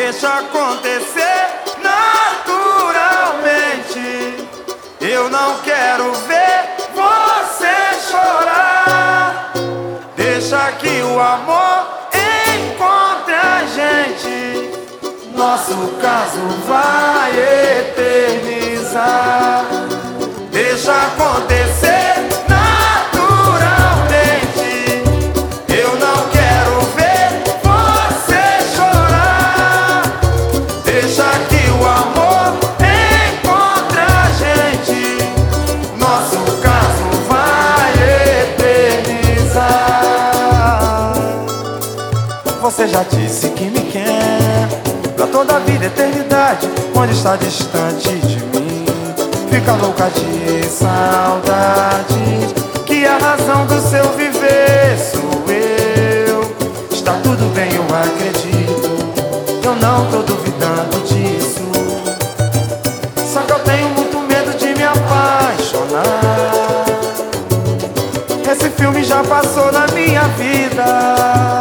deixa acontecer naturalmente. Eu não quero ver você chorar. Deixa que o amor encontre a gente. Nosso caso vai eternizar. Deixa acontecer naturalmente. Eu não quero ver você chorar. Deixa que o amor encontre a gente. Nosso caso vai eternizar. Você já disse que me quer pra toda a vida, eternidade. Quando está distante de mim, fica louca de saudade. Que a razão do seu viver sou eu. Está tudo bem, eu acredito. Eu não tô duvidando disso. Só que eu tenho muito medo de me apaixonar. Esse filme já passou na minha vida.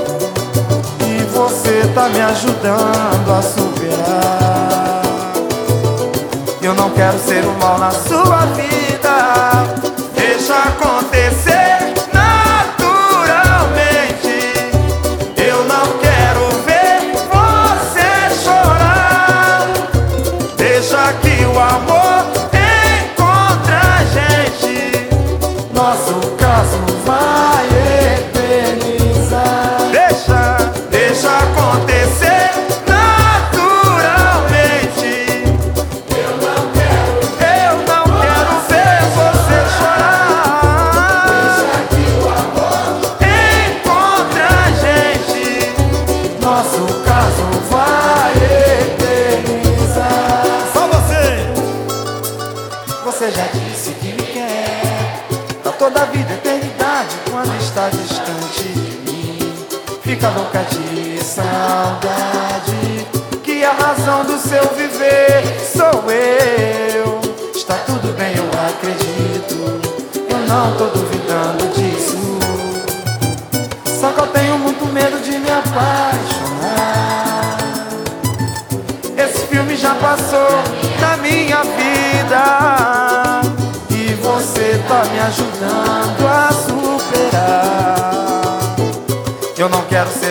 Você tá me ajudando a superar. Eu não quero ser um mal na sua vida. Deixa acontecer naturalmente. Eu não quero ver você chorar. Deixa que o amor encontre a gente. Nosso caso vai eternizar. Deixa acontecer naturalmente. Eu não quero ver você chorar. Deixa que o amor encontre a gente. Nosso caso vai eternizar. Só você. Você já disse que me quer pra toda a vida, eternidade. Quando está distante de mim, fica louca de saudade. Que a razão do seu viver sou eu. Está tudo bem, eu acredito. Eu não tô duvidando disso. Só que eu tenho muito medo de me apaixonar. Esse filme já passou na minha vida. E você tá me ajudando a superar. Eu não quero ser